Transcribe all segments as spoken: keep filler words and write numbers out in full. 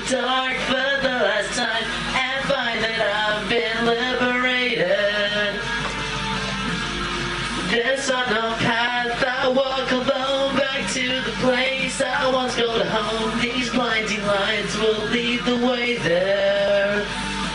dark for the last time and find that I've been liberated. There's no path I walk alone back to the place I once called home. These blinding lights will lead the way there.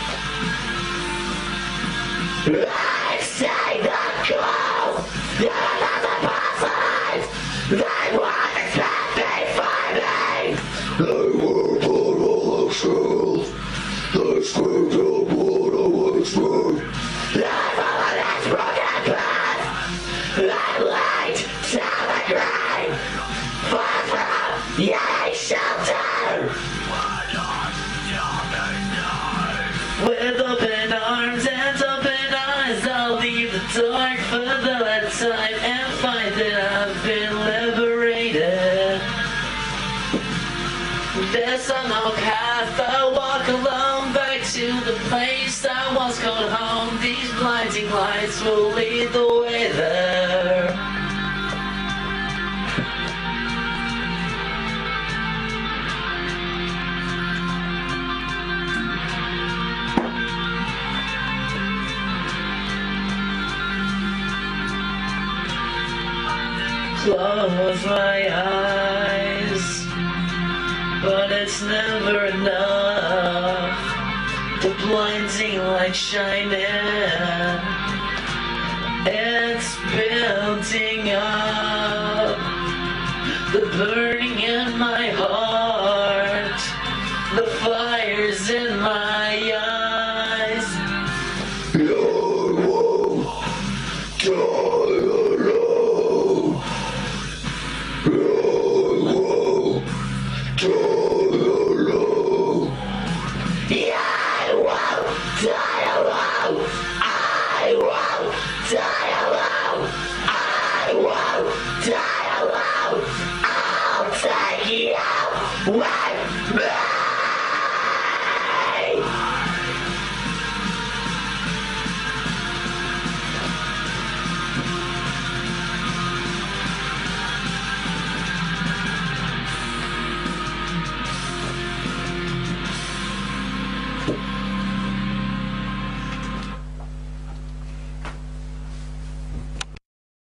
I say the call, you're not the passage. They won't expect me for me. They were part of the truth. They screamed out what I was through. They follow this broken path. They lead to the grave. Far from your shelter. With open arms and open eyes, I'll leave the dark for the last time and find that I've been liberated. There's no path I walk alone back to the place I once called home. These blinding lights will lead the way there. Close my eyes, but it's never enough. The blinding light shining, it's building up. The burning in my heart, the fire's in my eyes. I won't die alone. I won't die alone. I won't die alone. I won't die alone. I won't die alone. I'll take you with